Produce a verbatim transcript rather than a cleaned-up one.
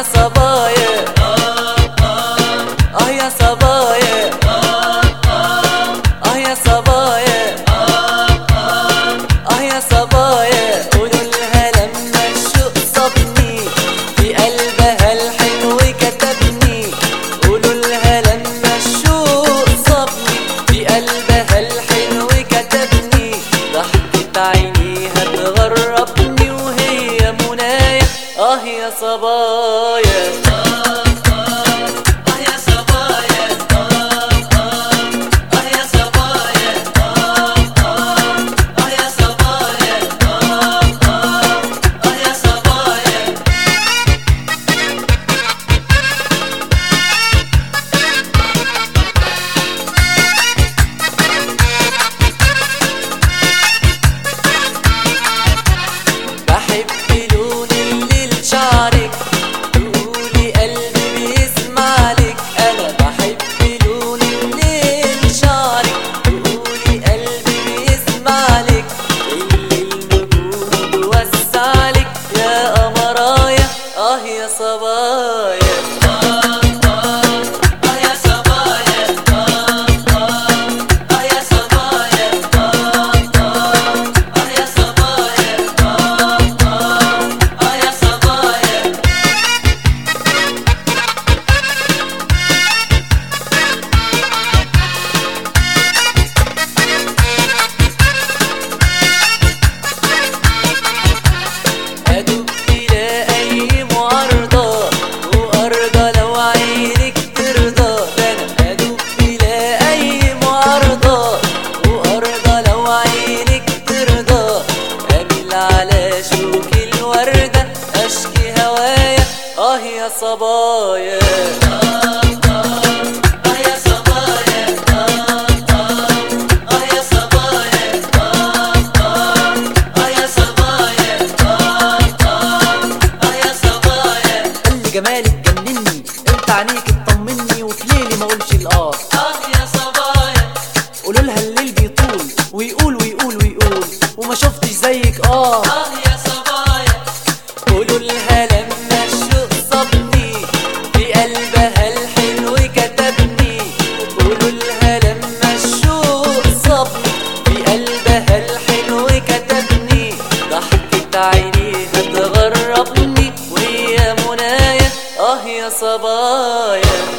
صبايا اه يا صبايا اه يا صبايا اه يا صبايا قولوا لها لما الشوق صابني في قلبها الحلو كتبني. قولوا لها لما الشوق صابني في قلبها الحلو كتبني. ضحكة عينيها تغربني وهي منايا اه يا صبايا يا صبايا اه اه يا صبايا اه يا صبايا اه يا صبايا اه يا صبايا ادوب بلا اي معارضة وارضى لو عينك ترضى. ده انا ادوب بلا اي معارضة وارضى لو عينك ترضى. اميل على شوك الوردة اشكي هوايا اه يا صبايا جمالك جنني انت عينيك تطمني وفي ليلي ما اقولش الاه اه يا صبايا. قولوا لها الليل بيطول ويقول ويقول ويقول وما شفتش زيك اه اه يا صبايا. قولوا لها لما الشوق صابني في قلبها الحلو كتبني. قولوا لها لما الشوق صابني في قلبها الحلو كتبني. ضحكة عينيها تغربني وهي منايا اه يا صبايا.